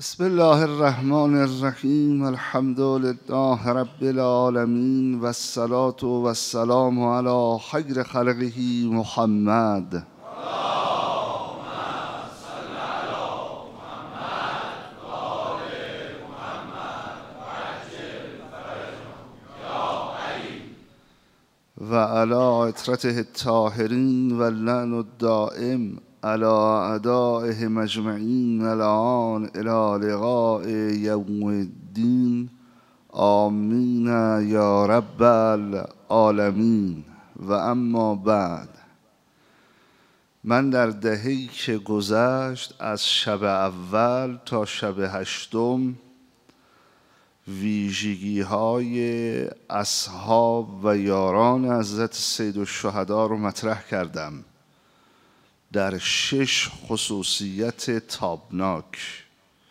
بسم الله الرحمن الرحیم. الحمد لله رب العالمین و الصلاة و السلام علی خیر خلقه محمد. و علی عترته الطاهرین و اللعن الدائم على اعدائهم اجمعین الان الی لقاء یوم الدین. آمین یا رب العالمین. و اما بعد، من در دهه‌ای که گذشت از شب اول تا شب هشتم ویژگی‌های اصحاب و یاران حضرت سیدالشهدا رو مطرح کردم در 6 خصوصیت تابناک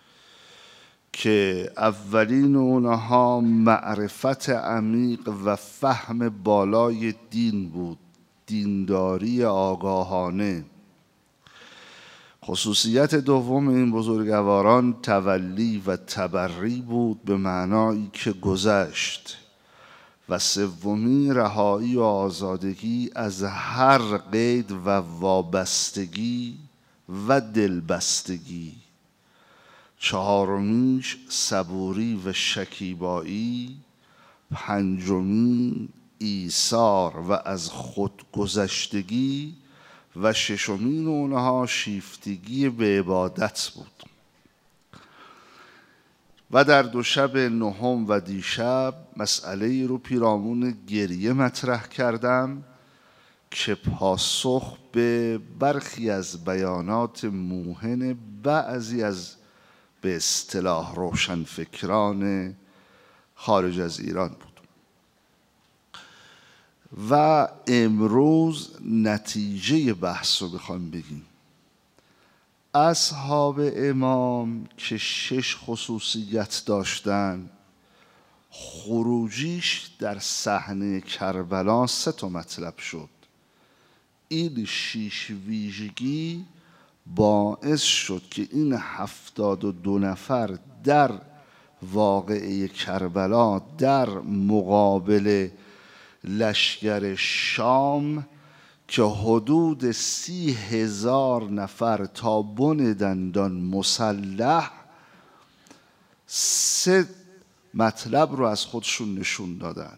که اولین اونها معرفت عمیق و فهم بالای دین بود، دینداری آگاهانه. خصوصیت دوم این بزرگواران تولی و تبری بود به معنایی که گذشت، و سومی رهایی و آزادگی از هر قید و وابستگی و دلبستگی. چهارمیش صبوری و شکیبایی. پنجمی ایثار و از خودگذشتگی و ششمین اونها شیفتگی به عبادت بود. و در 2 شب نهم و دیشب مسئله رو پیرامون گریه مطرح کردم که پاسخ به برخی از بیانات موهن بعضی از به اصطلاح روشنفکران خارج از ایران بود. و امروز نتیجه بحث رو بخوام بگیم. اصحاب امام که 6 خصوصیت داشتن، خروجیش در صحنه کربلا 3 مطلب شد. این 6 ویژگی باعث شد که این 72 نفر در واقعه کربلا در مقابل لشکر شام که حدود 30,000 نفر تا بن دندان مسلح 3 مطلب رو از خودشون نشون دادن.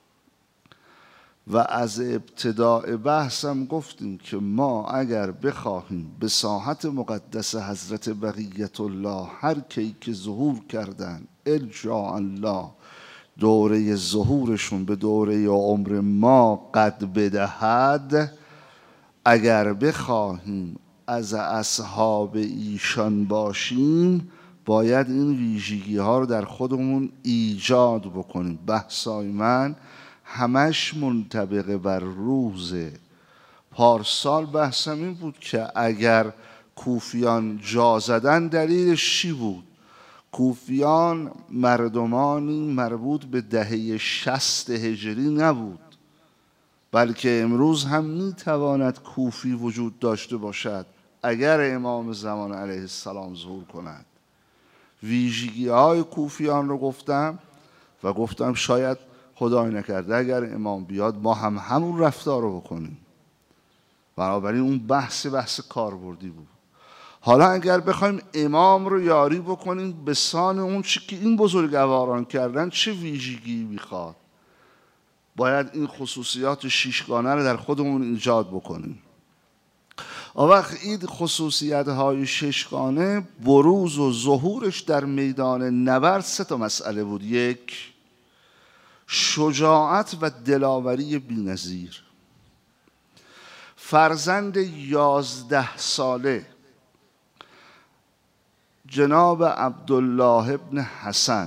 و از ابتداء بحثم گفتیم که ما اگر بخواهیم به ساحت مقدس حضرت بقیت الله هر کی که ظهور کردن ارجاء الله دوره ظهورشون به دوره عمر ما قد بدهد، اگر بخواهیم از اصحاب ایشان باشیم باید این ویژگی ها رو در خودمون ایجاد بکنیم. بحثای من همش منطبق بر روز پارسال. بحثم این بود که اگر کوفیان جا زدن دلیلش چی بود؟ کوفیان مردمانی مربوط به دهه 60 هجری نبود، بلکه امروز هم میتواند کوفی وجود داشته باشد اگر امام زمان علیه السلام ظهور کند. ویژگی های کوفیان رو گفتم و گفتم شاید خدای نکرده اگر امام بیاد ما هم همون رفتار رو بکنیم. بنابراین اون بحث کاربردی بود. حالا اگر بخوایم امام رو یاری بکنیم به سان اون چی که این بزرگواران کردن، چه ویژگی میخواد؟ باید این خصوصیات 6گانه رو در خودمون ایجاد بکنیم. آن وقت این خصوصیت های 6گانه بروز و ظهورش در میدان نبرد 3 مسئله بود. 1 شجاعت و دلاوری بی‌نظیر. فرزند 11 ساله جناب عبدالله ابن حسن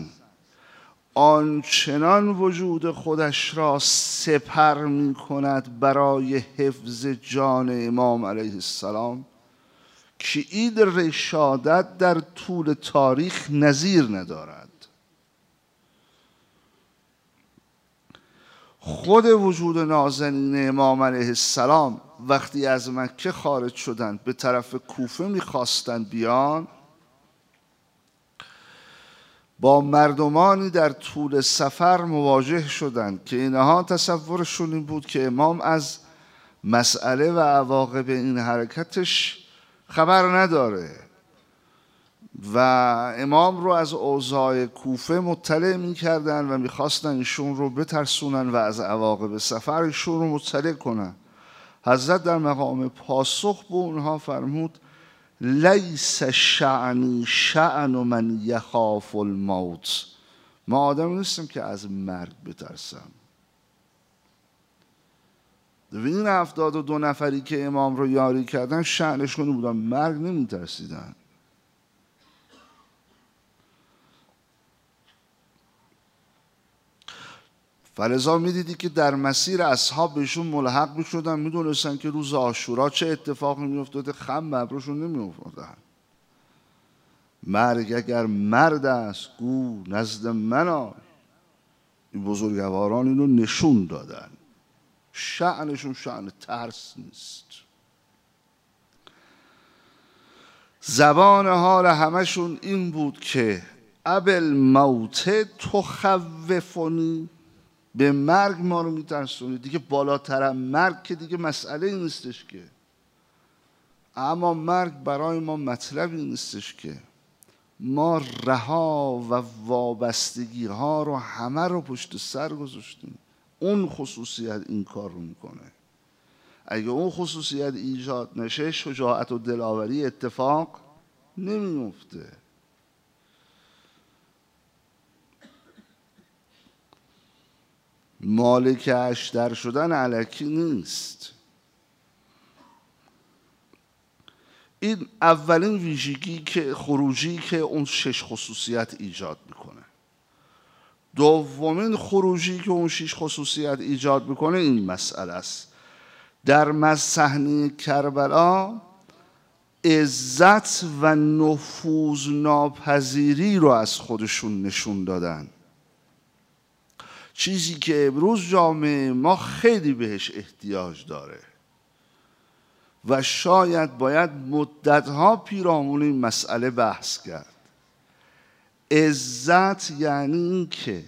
آنچنان وجود خودش را سپر می کند برای حفظ جان امام علیه السلام که این رشادت در طول تاریخ نظیر ندارد. خود وجود نازنین امام علیه السلام وقتی از مکه خارج شدند به طرف کوفه میخواستند بیان، با مردمانی در طول سفر مواجه شدند که اینها تصورشون این بود که امام از مسئله و عواقب این حرکتش خبر نداره و امام رو از اوضاع کوفه مطلع می‌کردن و می‌خواستن ایشون رو بترسونن و از عواقب سفر ایشون رو مطلع کنن. حضرت در مقام پاسخ به اونها فرمود لیس شأنی شأن من یخاف الموت. ما آدمی نیستم که از مرگ بترسم. این 72 نفری که امام رو یاری کردن شأنشون بودن، مرگ نمیترسیدن. فلذا میدیدی که در مسیر اصحاب بهشون ملحق میشدن، میدونستن که روز عاشورا چه اتفاقی میافتاده، خم ببرشون نمیافتادن. مرگ اگر مرد است گو نزد من آی. این بزرگواران اینو نشون دادن. شأنشون شأن ترس نیست. زبان حال همشون این بود که ابل موت تخوفنی، به مرگ ما رو میترسونی. دیگه بالاتر مرگ که دیگه مسئله نیستش که، اما مرگ برای ما مطلبی نیستش که ما رها و وابستگی ها رو همه رو پشت سر گذاشتیم. اون خصوصیت این کار رو میکنه. اگه اون خصوصیت ایجاد نشه شجاعت و دلاوری اتفاق نمیفته. مالک اشتر شدن الکی نیست. این اولین ویژگی که خروجی که اون 6 خصوصیت ایجاد میکنه. دومین خروجی که اون 6 خصوصیت ایجاد میکنه این مسئله است. در صحنه کربلا عزت و نفوذ ناپذیری رو از خودشون نشون دادن، چیزی که امروز جامعه ما خیلی بهش احتیاج داره و شاید باید مدتها پیرامون این مسئله بحث کرد. عزت یعنی این که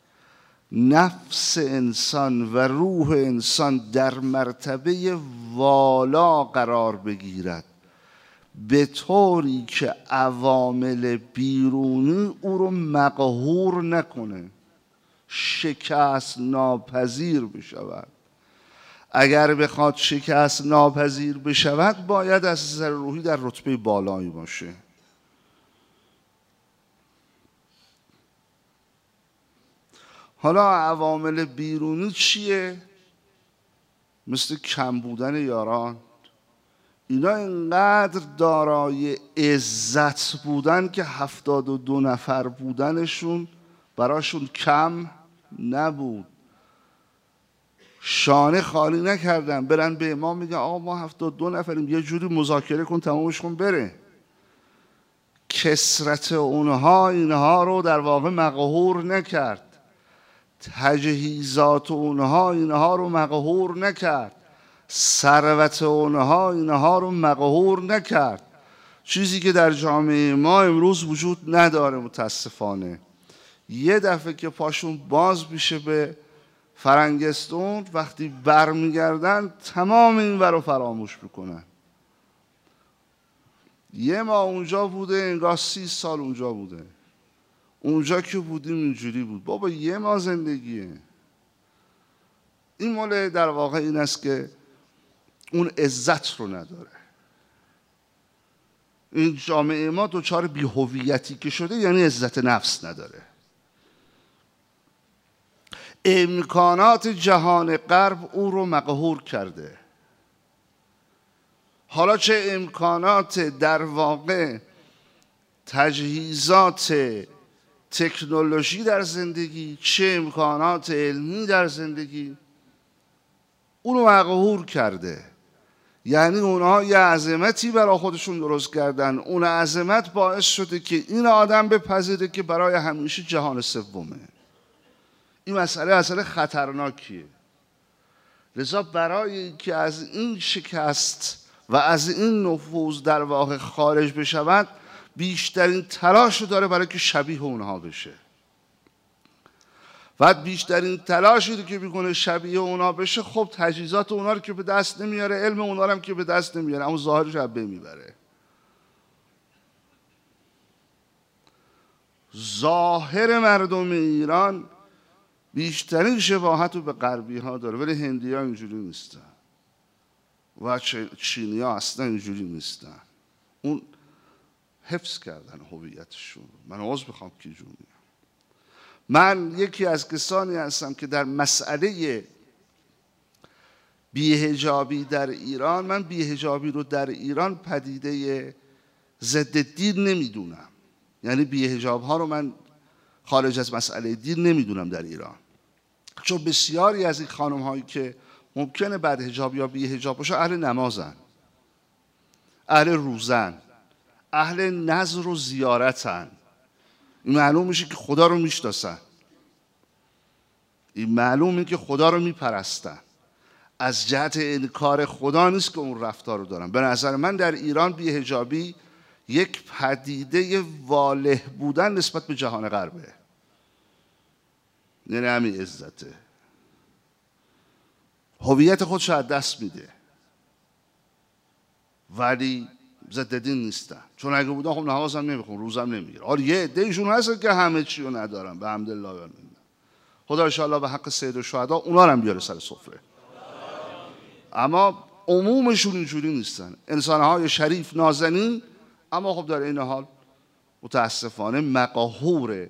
نفس انسان و روح انسان در مرتبه والا قرار بگیرد، به طوری که عوامل بیرونی او رو مقهور نکنه، شکست ناپذیر بشود. اگر بخواد شکست ناپذیر بشود باید از نظر روحی در رتبه بالایی باشه. حالا عوامل بیرونی چیه؟ مثل کم بودن یاران. اینا اینقدر دارای عزت بودن که 72 نفر بودنشون براشون کم نبود. شانه خالی نکردن برن به امام میگن آقا ما 72 نفریم، یه جوری مذاکره کن تمامش کن بره. کثرت اونها اینها رو در واقع مقهور نکرد. تجهیزات اونها اینها رو مقهور نکرد. ثروت اونها اینها رو مقهور نکرد. چیزی که در جامعه ما امروز وجود نداره متاسفانه. یه دفعه که پاشون باز میشه به فرنگستون، وقتی برمیگردن تمام این ور رو فراموش میکنن. یه ماه اونجا بوده انگار 30 سال اونجا بوده. اونجا که بودیم اینجوری بود. بابا یه ماه زندگیه. این مال در واقع این است که اون عزت رو نداره. این جامعه ما دوچار بی‌هویتی که شده یعنی عزت نفس نداره. امکانات جهان غرب او رو مقهور کرده. حالا چه امکانات در واقع تجهیزات تکنولوژی در زندگی، چه امکانات علمی در زندگی، اونو مقهور کرده. یعنی اونها یه عظمتی برای خودشون درست کردن. اون عظمت باعث شده که این آدم بپذیره که برای همیشه جهان سومه. این مسئله خطرناکیه. لذا برای اینکه از این شکست و از این نفوذ در واقع خارج بشود بیشترین تلاش رو داره برای که شبیه اونها بشه. و بیشترین تلاشی رو که میکنه شبیه اونها بشه، خب تجهیزات اونها رو که به دست نمیاره، علم اونها رو هم که به دست نمیاره، اما ظاهرش رو به میبره. ظاهر مردم ایران بیشترین شباهت رو به غربی ها داره، ولی هندی ها اینجوری نیستن و چینی ها اصلا اینجوری نیستن. اون حفظ کردن هویتشون. من عذر میخوام که جون میگم. من یکی از کسانی هستم که در مسئله بی‌حجابی در ایران، من بی‌حجابی رو در ایران پدیده ضد دین نمیدونم. یعنی بی‌حجاب ها رو من خارج از مسئله دین نمیدونم در ایران، چون بسیاری از این خانم هایی که ممکنه بعد حجاب یا بی‌حجاب باشه اهل نمازن، اهل روزن، اهل نذر و زیارتن. این معلوم میشه که خدا رو میشناسن، این معلومه که خدا رو میپرستن. از جهت انکار خدا نیست که اون رفتار رو دارن. به نظر من در ایران بی‌حجابی یک پدیده واله بودن نسبت به جهان غربه. یعنی همین عزته، هویت خودش از دست میده، ولی ضد دین نیستن. چون اگه بودن خب نمازم نمیخون، روزم نمیگیره. آره یه عده‌ایشون هستن که همه چی رو ندارن، به حمدالله. خدا ان شاءالله به حق سید الشهدا اونا رو هم بیاره سر سفره. اما عمومشون اینجوری نیستن، انسان‌های شریف نازنین، اما خب در این حال متاسفانه مقاهور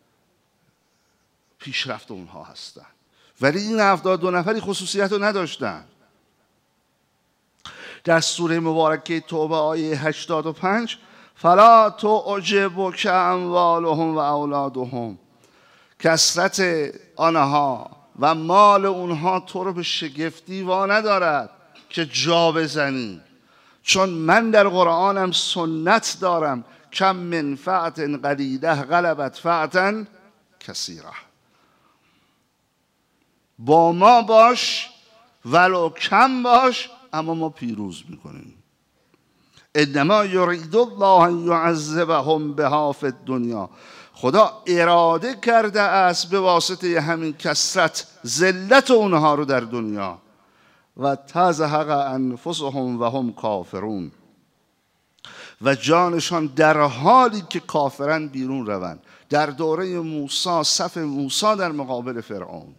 پیشرفت اونها هستن. ولی این 72 نفری خصوصیت رو نداشتن. در سوره مبارکه توبه آیه 85 فلا تعجبک اموالهم و اولادهم، کثرت آنها و مال اونها تو رو به شگفتی وا ندارد که جا بزنی، چون من در قرآنم سنت دارم کم من فعت قلیله غلبت فعتا کثیره. با ما باش ولو کم باش، اما ما پیروز میکنیم. انما یرید الله ان یعذبهم بها فی الدنیا، خدا اراده کرده است به واسطه همین کثرت ذلت اونها رو در دنیا و تزهق انفسهم و هم کافرون، و جانشان در حالی که کافرن بیرون روند. در دوره موسی، صف موسی در مقابل فرعون،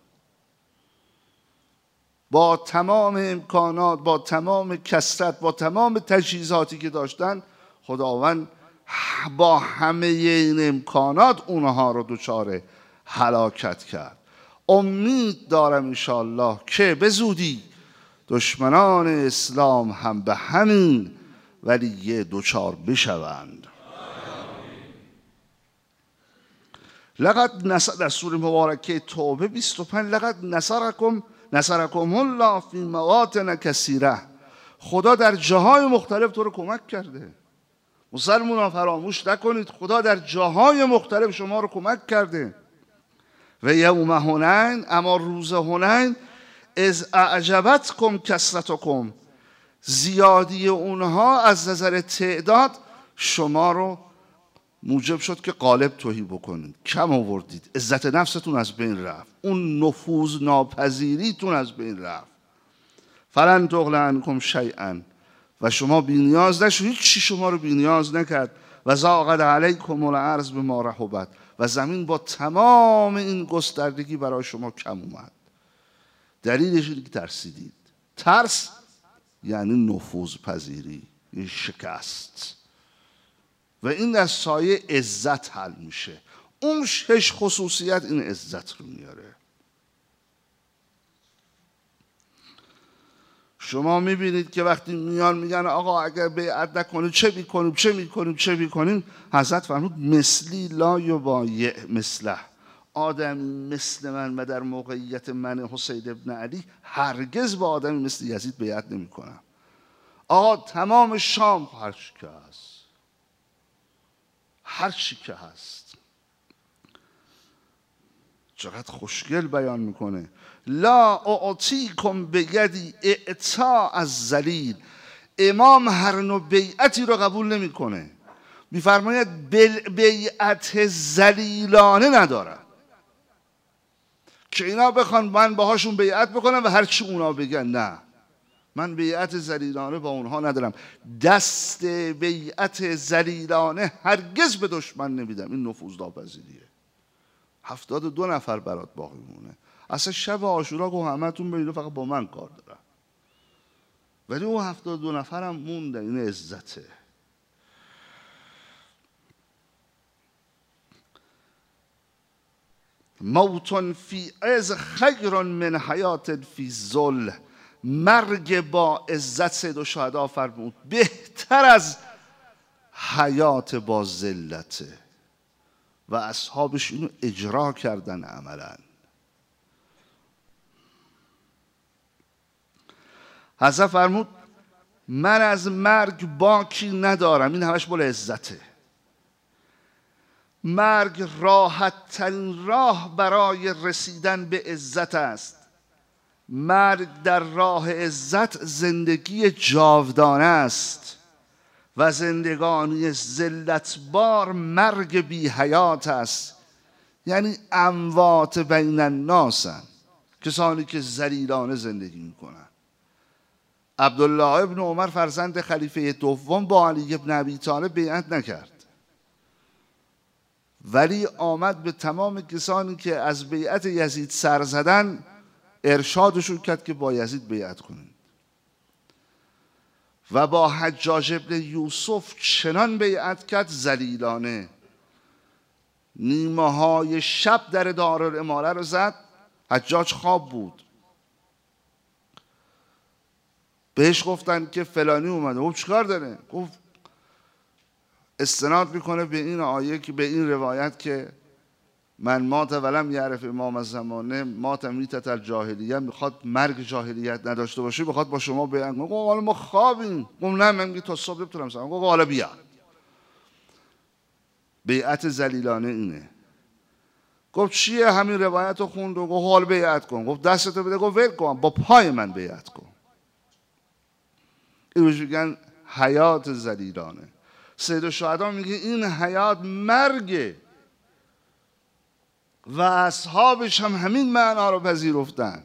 با تمام امکانات، با تمام کثرت، با تمام تجهیزاتی که داشتن، خداوند با همه این امکانات اونها رو دچار هلاکت کرد. امید دارم انشاءالله که به زودی دشمنان اسلام هم به همین ولی دچار بشوند. لقد نصر، در سوره مبارکه توبه 25 لقد نصرکم الله فی مواطن کثیره، خدا در جاهای مختلف تو رو کمک کرده. مسلمانان فراموش نکنید خدا در جاهای مختلف شما رو کمک کرده. و یوم حنین، اما روز حنین، از اعجبتکم کثرتکم، زیادی اونها از نظر تعداد شما رو موجب شد که غالب تهی بکنید، کم آوردید، عزت نفستون از بین رفت، اون نفوذ ناپذیریتون از بین رفت. فلن تغنی عنکم شیئا، و شما بی‌نیاز نشد، هیچ چی شما رو بی‌نیاز نکرد. و ضاقت علیکم الارض بما رحبت، و زمین با تمام این گستردگی برای شما کم اومد. دلیلش اینه که ترسیدید. ترس یعنی نفوذ پذیری، این شکست، و این در سایه عزت حل میشه. اون 6 خصوصیت این عزت رو میاره. شما میبینید که وقتی میان میگن آقا اگر بیعت نکنید چه میکنیم، حضرت فرمود مثلی لا یبایع مثله، آدمی مثل من و در موقعیت من حسین ابن علی هرگز با آدمی مثل یزید بیعت نمیکنم. آقا تمام شام هر چی که هست، چقدر خوشگل بیان میکنه. لا اعطیکم بیدی اعطاء الذلیل، امام هر نوع بیعتی رو قبول نمیکنه. میفرماید بیعت ذلیلانه ندارن که اینا بخوان من باهاشون بیعت بکنم و هرچی اونا بگن. نه، من بیعت ذلیلانه با اونها ندارم. دست بیعت ذلیلانه هرگز به دشمن نمیدم. این نفوذناپذیریه. 72 نفر برات باقی مونه. اصلا شب عاشورا گفت همتون برید فقط با من کار دارم، ولی اون 72 نفرم موندن. این عزته. موت فی عز خیر من حیات فی ذل. مرگ با عزت، سید الشهدا فرمود، بهتر از حیات با ذلته. و اصحابش اینو اجرا کردن عملا. حضرت فرمود من از مرگ باکی ندارم. این همش مال عزته. مرگ راحت ترین راه برای رسیدن به عزت است. مرگ در راه عزت زندگی جاودانه است و زندگانی ذلتبار مرگ بی حیات است. یعنی اموات بین الناس، کسانی که ذلیلانه زندگی میکنن. عبدالله ابن عمر فرزند خلیفه دوم با علی ابن ابی طالب بیعت نکرد، ولی آمد به تمام کسانی که از بیعت یزید سر زدن ارشادشون کرد که با یزید بیعت کنید. و با حجاج ابن یوسف چنان بیعت کرد ذلیلانه. نیمه های شب در دارالاماره رو زد. حجاج خواب بود. بهش گفتن که فلانی اومده. گفت چیکار داره؟ گفت استناد میکنه به این آیه که به این روایت که من مات ولم یعرف امام الزمانه مات میتت الجاهلیه. میخواد مرگ جاهلیت نداشته باشه، میخواد با شما بیان. گفت حالا ما خوابیم. گفت نه، من میگم تا صبح نمیتونم سلام. گفت حالا بیا. بیعت ذلیلانه اینه. گفت چیه؟ همین روایت رو خوند و گفت حالا بیعت کن. گفت دستتو بده. گفت ول کن، با پای من بیعت کن. این روش میگن حیات ذلیلانه. سید الشهدا میگه این حیات مرگه و اصحابش هم همین معنا رو پذیرفتن.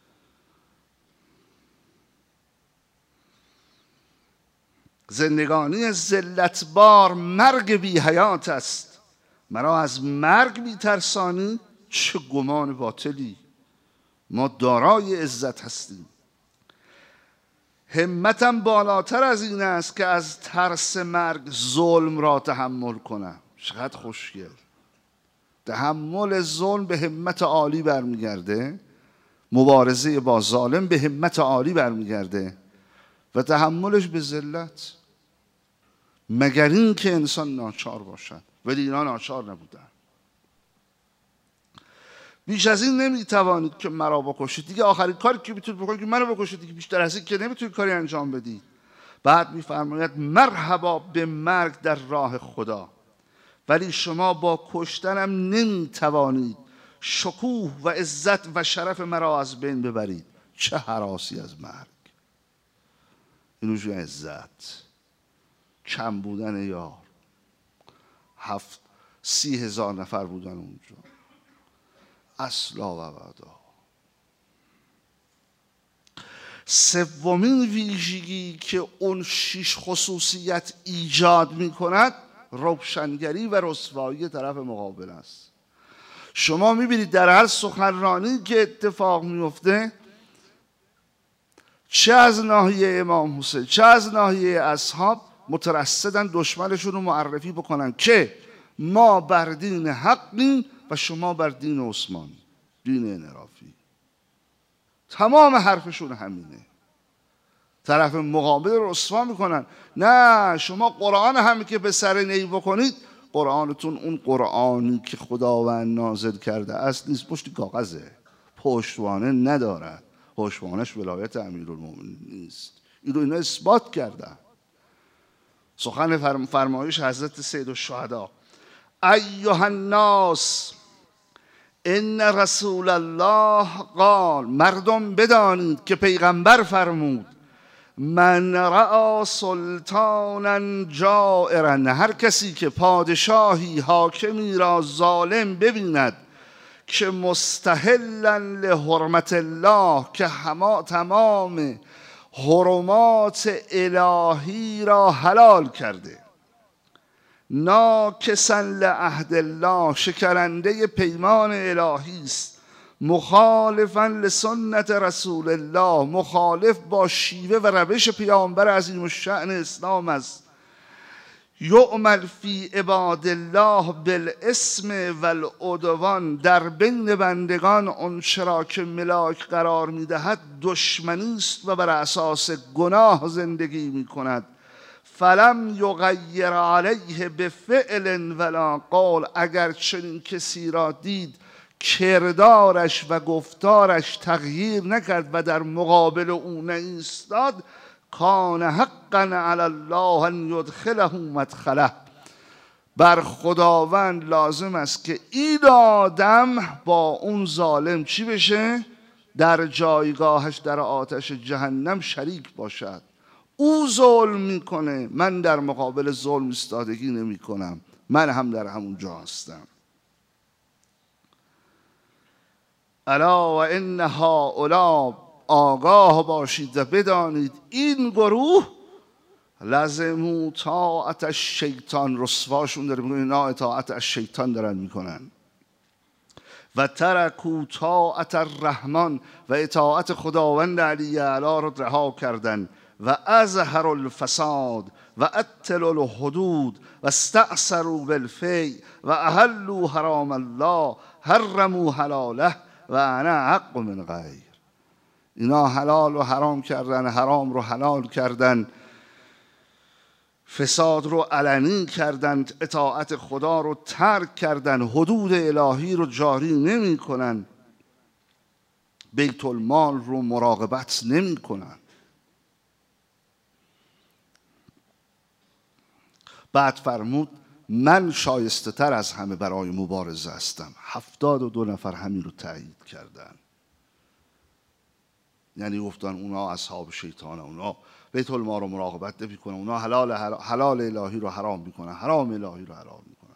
زندگانی ذلتبار مرگ بی حیات است. مرا از مرگ بی ترسانی، چه گمان باطلی. ما دارای عزت هستیم. همتم بالاتر از این است که از ترس مرگ ظلم را تحمل کنم. چقدر خوشگل. تحمل ظلم به همت عالی برمیگرده. مبارزه با ظالم به همت عالی برمیگرده و تحملش به ذلت. مگر این که انسان ناچار باشد، ولی اینا ناچار نبودن. بیش از این نمیتوانید که مرا بکشید. دیگه آخرین کاری که میتونید بکنید که منو بکشید. دیگه بیشتر از این که نمیتونید کاری انجام بدید. بعد میفرماید مرحبا به مرگ در راه خدا، ولی شما با کشتنم نمیتوانید شکوه و عزت و شرف مرا از بین ببرید. چه هراسی از مرگ. اینوش عزت. کم بودن یار. 30,000 نفر بودن اونجا. اصلا و بعدا. سومین ویژگی که اون 6 خصوصیت ایجاد می کند روشنگری و رسوایی طرف مقابل است. شما می بینید در هر سخنرانی که اتفاق میفته، چه از ناحیه امام حسین چه از ناحیه اصحاب، مترصدن دشمنشون رو معرفی بکنن که ما بر دین حقیم و شما بر دین عثمان، دین انحرافی. تمام حرفشون همینه. طرف مقابل رو رسوا میکنن. نه، شما قرآن همین که به سر نی بکنید، قرآنتون اون قرآنی که خداوند نازل کرده است نیست، پشت کاغذه، پشتوانه ندارد. پشتوانش ولایت امیرالمومنین نیست. این رو اینا اثبات کردن. سخن فرمایش حضرت سید الشهدا: ایها الناس ان رسول الله قال، مردم بدانید که پیغمبر فرمود: من رأى سلطانا جائرا، هر کسی که پادشاهی حاکمی را ظالم ببیند که مستحلا لحرمت الله، که تمام حرمات الهی را حلال کرده، ناکسا لعهد الله، شکننده پیمان الهی است، مخالفا لسنت رسول الله، مخالف با شیوه و روش پیامبر عظیم الشأن اسلام است، یعمل فی عباد الله بالاسم والعدوان، در بین بندگان آنچه را که ملاک قرار میدهد دشمنی است و بر اساس گناه زندگی میکند، فلم یغیر علیه بفعل ولا قول، اگر چنین کسی را دید کردارش و گفتارش تغییر نکرد و در مقابل او نایستاد، کان حقا علی الله ان یدخله مدخله، بر خداوند لازم است که این آدم با اون ظالم چی بشه؟ در جایگاهش در آتش جهنم شریک باشد. او ظلم میکنه، من در مقابل ظلم ایستادگی نمی کنم، من هم در همون جا هستم. الا و ان هؤلاء، آگاه باشید و بدانید این گروه، لزموا طاعت الشیطان، رسواشون داره میگه اینا اطاعت از شیطان دارن میکنن، و ترکوا طاعت الرحمن، و اطاعت خداوند علی اعلی رو رها کردن، و اظهروا الفساد و اتلوا الحدود و استأثروا بالفی و احلوا حرام الله حرموا حلاله و انا حق من غیر. اینا حلال رو حرام کردن، حرام رو حلال کردن، فساد رو علنی کردن، اطاعت خدا رو ترک کردن، حدود الهی رو جاری نمی کنن، بیت المال رو مراقبت نمی کنن. بعد فرمود من شایسته تر از همه برای مبارزه هستم. 72 نفر همین رو تایید کردن. یعنی گفتن اونا اصحاب شیطانه، اونا بیت المال رو مراقبت نمی کنن، اونا حلال الهی رو حرام میکنن، حرام الهی رو حلال میکنن.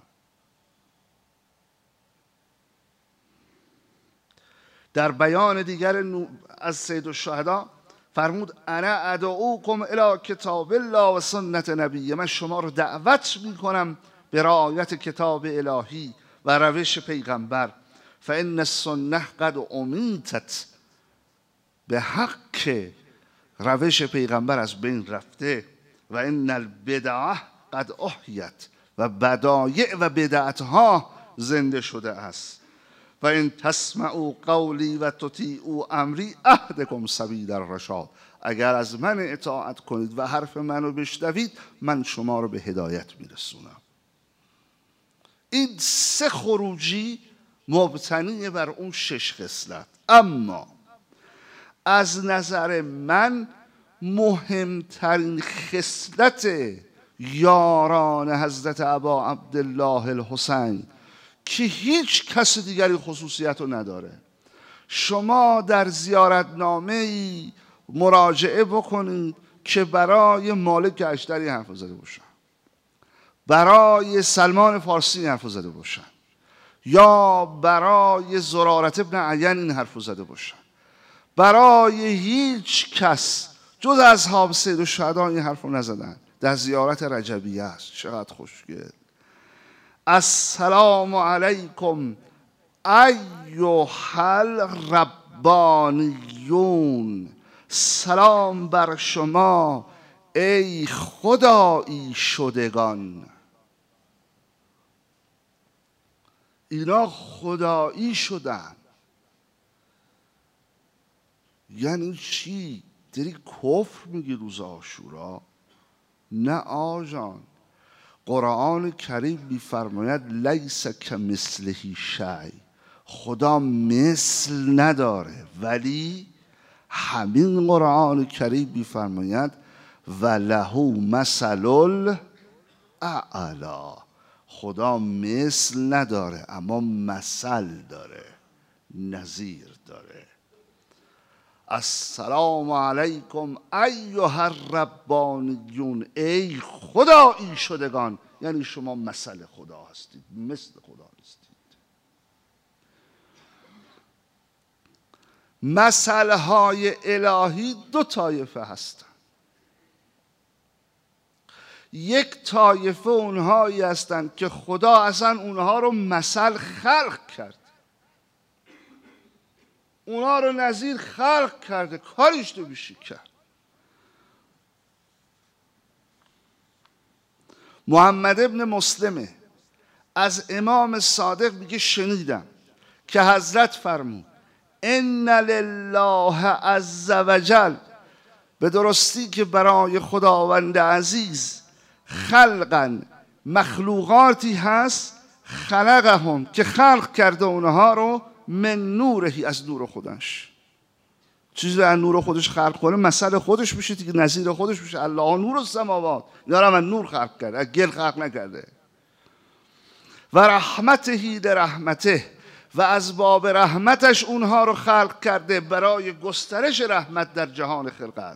در بیان دیگر از سید الشهدا فرمود انا ادعوکم الی کتاب الله و سنت نبی، من شما رو دعوت میکنم به رعایت کتاب الهی و روش پیغمبر. فان السنه قد امیتت، به حق روش پیغمبر از بین رفته، و ان البدعه قد احیت، و بدایع و بدعتها زنده شده است. و ان تسمعوا قولی و تطیعوا امری اهدکم سبیل الرشاد، اگر از من اطاعت کنید و حرف منو بشنوید من شما رو به هدایت میرسونم. این 3 خروجی مبتنی بر اون 6 خصلت. اما از نظر من مهمترین خصلت یاران حضرت ابا عبدالله الحسین که هیچ کس دیگری خصوصیت رو نداره، شما در زیارتنامه‌ای مراجعه بکنید که برای مالک اشتری حرف زده باشن، برای سلمان فارسی حرف زده باشن، یا برای زرارت ابن عین این حرف زده باشن، برای هیچ کس جز اصحاب سید الشهدا این حرف رو نزدن. در زیارت رجبیه است، چقدر خوشگل. السلام علیکم ایها الربانیون، سلام بر شما ای خدایی شدگان. اینا خدایی شدن. یعنی چی؟ داری کفر میگی روز عاشورا؟ نه آجان، قرآن کریم میفرماید لیس کمثله شیء، خدا مثل نداره، ولی همین قرآن کریم میفرماید و له مثل الاعلی، خدا مثل نداره اما مثل داره، نظیر داره. السلام علیکم ایها الربانیون، ای خدایی شدگان، یعنی شما مثل خدا هستید، مثل خدا نیستید. مثلهای الهی دو طایفه هستند. یک طایفه اونهایی هستند که خدا اصلا اونها رو مثل خلق کرد، اونها رو نظیر خلق کرده، کاریش تو بیشی کرد. محمد ابن مسلمه از امام صادق میگه شنیدم که حضرت فرمود ان لله عز وجل، به درستی که برای خداوند عزیز خلقا مخلوقاتی هست، خلقهم که خلق کرده اونها رو، من نورهی، از نور خودش. چیزی از نور خودش خلق کنه مثل خودش میشه دیگه، نظیر خودش میشه. الله نور السماوات، اینا رو من نور خلق کرده، از گل خلق نکرده. و رحمتهی لرحمته، و از باب رحمتش اونها رو خلق کرده برای گسترش رحمت در جهان خلقت.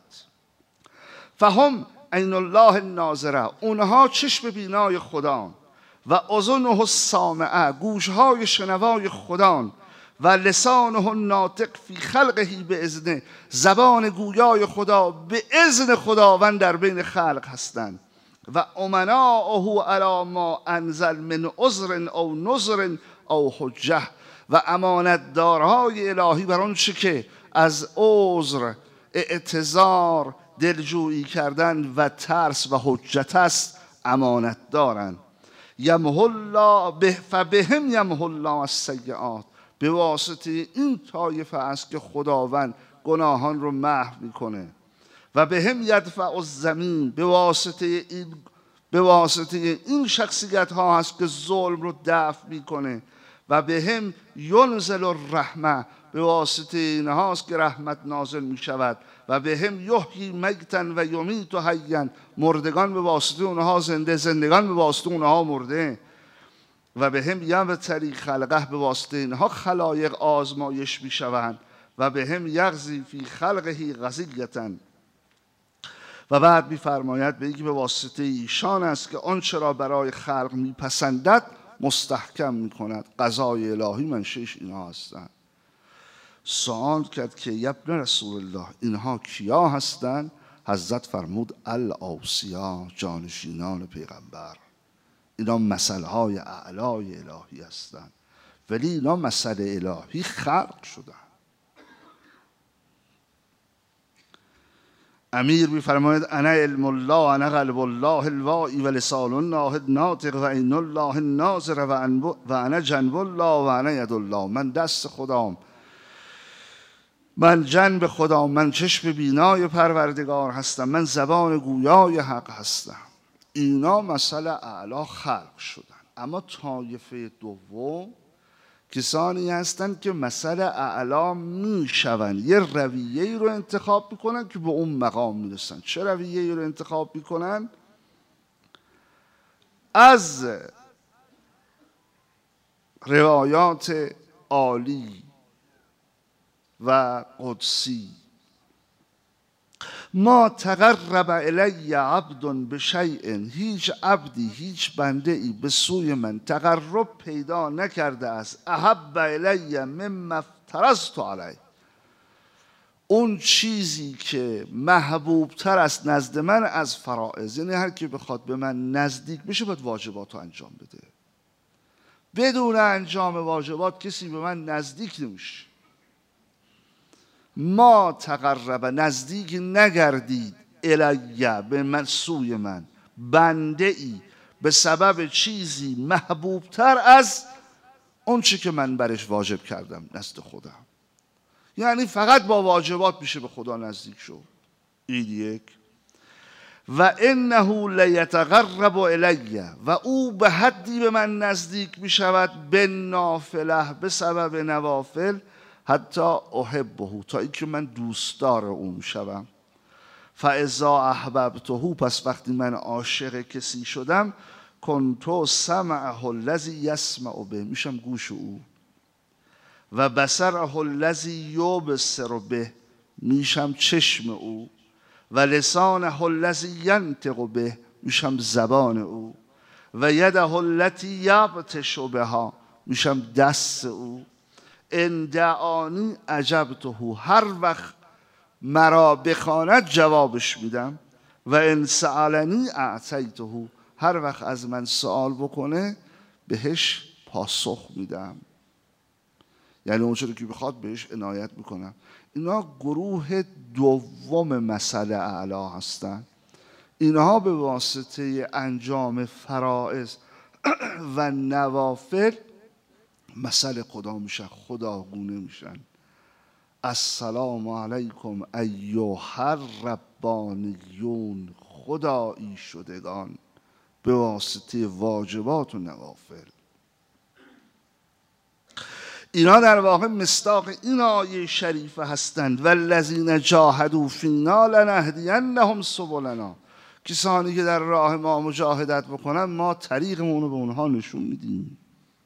فهم عین الله الناظره، اونها چشم بینای خدا، و اذنه السامعه، گوشهای شنوای خدا، و لسانه الناطق فی خلقه باذنه، زبان گویای خدا به اذن خداوند در بین خلق هستند. و امناءه علی ما انزل من عذر او نذر او حجه، و امانتدارهای الهی بر آن چه که از عذر، اعتذار، دلجویی کردن و ترس و حجت است امانت دارند. یمحو الله فبهم یمحو الله السیئات، به واسطه این طایفه است که خداوند گناهان رو محو میکنه. و بهم یدفع الزمین، به واسطه این شخصیت ها هست که ظلم رو دفع میکنه. و بهم ینزل الرحمه، به واسطه این هاست که رحمت نازل می شود. و بهم یحیی میتا و یمیت حیا، مردگان به واسطه اونها زنده، زندگان به واسطه اونها مرده. و بهم یبتلی خلقه، به واسطه اینها خلایق آزمایش می شوند. و بهم یغزی فی خلقه غزیة، و بعد می‌فرماید به واسطه ایشان است که آنچه را برای خلق میپسندد مستحکم میکند. قضای الهی منشأش اینها هستند. سوال کرد که ابن رسول الله، اینها کیا هستند؟ حضرت فرمود الاوصیا، جانشینان پیغمبر. اینا مثلهای اعلای الهی هستند، ولی اینا مثل الهی خلق شدند. امیر می‌فرماید انا علم الله، انا قلب الله الواعی و لسان الله الناطق و عین الله الناظر و انا جنب الله و انا ید الله، من دست خدام، من جنب خدا، من چشم بینای پروردگار هستم، من زبان گویای حق هستم. اینا مثل اعلا خلق شدن. اما طایفه دوم کسانی هستند که مثل اعلا میشوند، یه رویه‌ای رو انتخاب میکنن که به اون مقام میرسن. چه رویه‌ای رو انتخاب میکنن؟ از روایات عالی و قدسی، ما تقرب الی عبد بشیء، هیچ عبدی، هیچ بنده ای به سوی من تقرب پیدا نکرده است، احب الی مما افترضت علیه، اون چیزی که محبوب تر است نزد من از فرائض. یعنی هر کی بخواد به من نزدیک بشه باید واجبات رو انجام بده. بدون انجام واجبات کسی به من نزدیک نمیشه. ما تقرب، نزدیک نگردید، الیه، به من، سوی من، بنده ای به سبب چیزی محبوب تر از اون چی که من برش واجب کردم نزد خودم. یعنی فقط با واجبات میشه به خدا نزدیک شو. این یک. و انه لیتقرب الیه، و او به حدی به من نزدیک میشود، به نافله، به سبب نوافل، حتی احبه، تا اینکه من دوستدار او میشوم. فاذا احببته، پس وقتی من عاشق کسی شدم، کنت سمعه الذی یسمع به، میشم گوش او، و بصره الذی یبصر به، میشم چشم او، و لسانه الذی ینطق به، میشم زبان او، و یده التي یبطش بها، میشم دست او. ان دعانی اجبته، هر وقت مرا بخواند جوابش میدم، و ان سألنی اعطیته، هر وقت از من سوال بکنه بهش پاسخ میدم، یعنی اون چیزی که بخواد بهش عنایت میکنم. اینا گروه دوم مثل اعلی هستن. اینها به واسطه انجام فرائض و نوافل مثل خدا میشن، خداگونه میشن. السلام علیکم ایها الربانیون، خدایی شدگان، به واسطه واجبات و نوافل. اینا در واقع مصداق این آیه شریفه هستند. والذین جاهدوا فینا لنهدینهم سبلنا، کسانی که در راه ما مجاهدت بکنن ما طریقمون رو به اونها نشون میدیم.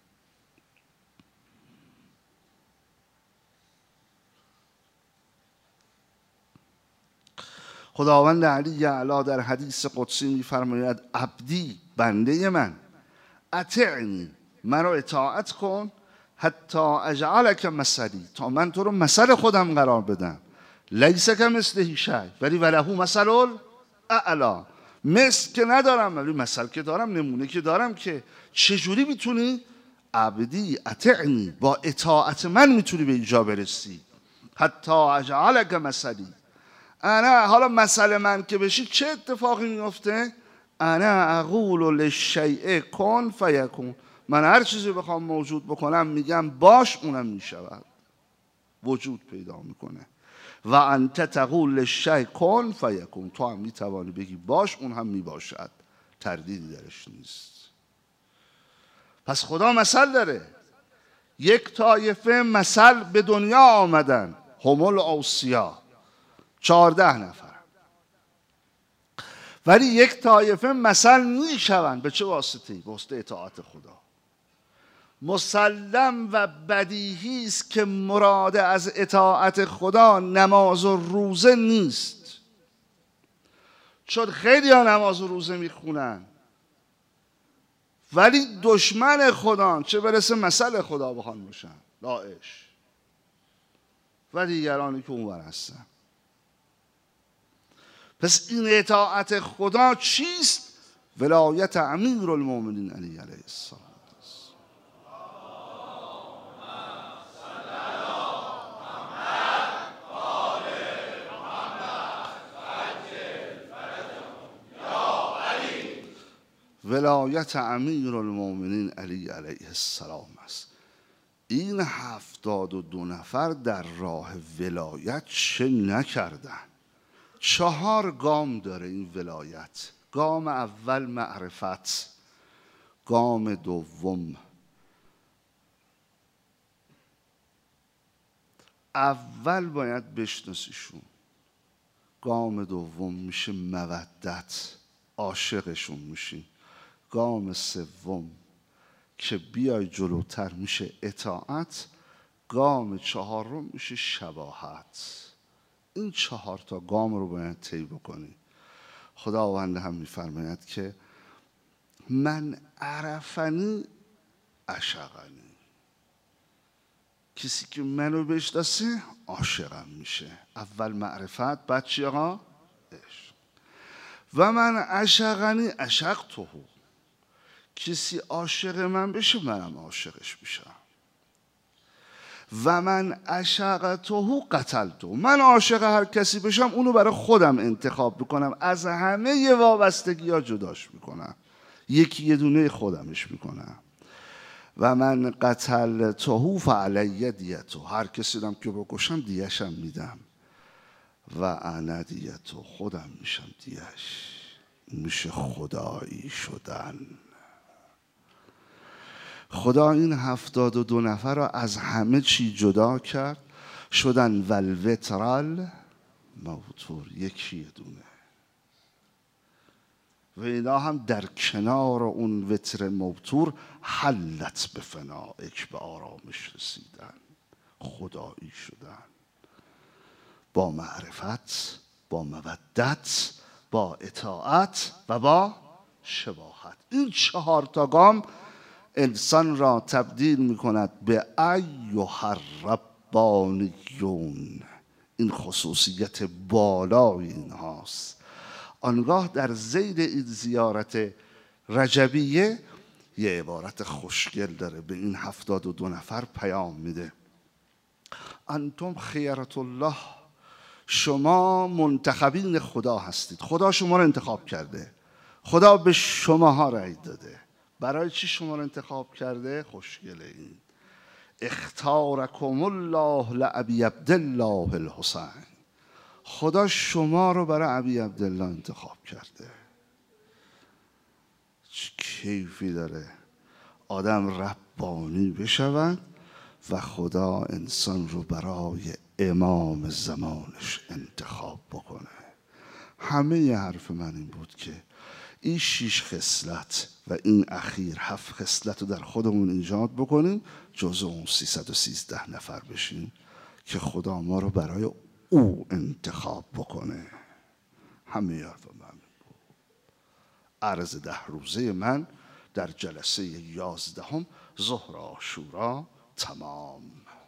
خداوند علی اعلی در حدیث قدسی میفرماید عبدی، بنده من، اطعنی، مرا اطاعت کن، حتی اجعلک مثلی، تا من تو رو مثل خودم قرار بدم. لیس کمثله شیء ولی وله مثل الاعلی، مثل که ندارم ولی مثل که دارم، نمونه که دارم. که چجوری میتونی؟ عبدی اطعنی، با اطاعت من میتونی به اینجا برسی. حتی اجعلک مثلی، انا، حالا مثل من که بشی چه اتفاقی میفته؟ انا اقول للشیء کن فیکون، من هر چیزی بخوام موجود بکنم میگم باش، اونم میشود، وجود پیدا میکنه. و انت تقول للشیء کن فیکون، تو هم میتوانی بگی باش، اون هم میباشد، تردیدی درش نیست. پس خدا مثل داره. یک طایفه مثل به دنیا آمدن، هم الاوصیا، 14 نفر. ولی یک طایفه مثل میشوند. به چه واسطه‌ای؟ به واسطه اطاعت خدا. مسلم و بدیهی است که مراد از اطاعت خدا نماز و روزه نیست، چون خیلی ها نماز و روزه میخونن ولی دشمن خدا، چه برسه مثل خدا بخوان باشن، داعش و دیگرانی که اونور هستن. پس این اطاعت خدا چیست؟ ولایت امیر المؤمنین علی علیه السلام. ولایت امیر المؤمنین علی علیه السلام است. این 72 نفر در راه ولایت چه نکردن؟ 4 گام داره این ولایت. گام اول معرفت، گام دوم اول باید بشناسیشون، گام دوم میشه مودت، عاشقشون میشی، گام سوم که بیای جلوتر میشه اطاعت، گام چهارم میشه شباهت. این 4 تا گام رو باید طی بکنی. خداوند هم میفرماید که من عرفنی عشقنی، کسی که منو بشناسه عاشقم میشه. اول معرفت، بعد چی آقا؟ عشق. و من عشقنی عشقته، کسی عاشق من بشه منم عاشقش میشم. و من عشقته قتلته، من عاشق هر کسی بشم اونو برای خودم انتخاب میکنم، از همه وابستگی ها جداش میکنم، یکی یه دونه خودمش میکنم. و من قتلته فعلی دیته، هر کسی دم که بکشم دیهشم میدم. و انا دیته، خودم میشم دیهش. میشه خدایی شدن. خدا این 72 نفر را از همه چی جدا کرد، شدن ولوترال موتور، یکی دونه. و اینا هم در کنار اون وتر موتور حلت به فنائک، به آرامش رسیدن، خدایی شدن. با معرفت، با مودت، با اطاعت و با شباهت. این 4 تا گام انسان را تبدیل می کند به ایها الربانیون. این خصوصیت بالای این هاست. آنگاه در ذیل این زیارت رجبیه یه عبارت خوشگل داره، به این 72 نفر پیام میده: انتم خیرة الله، شما منتخبین خدا هستید. خدا شما رو انتخاب کرده، خدا به شماها رأی داده. برای چی شما رو انتخاب کرده؟ خوشگله این: اختارکم الله لابی عبدالله الحسین. خدا شما رو برای ابی عبدالله انتخاب کرده. چه کیفی داره آدم ربانی بشود و خدا انسان رو برای امام زمانش انتخاب بکنه. همه حرف من این بود که این 6 خصلت و این اخیر 7 خصلت رو در خودمون ایجاد بکنیم، جزء اون 313 نفر بشیم که خدا ما رو برای او انتخاب بکنه. همه حرف من بود. عرض 10 روزه من در جلسه 11 ظهر عاشورا تمام.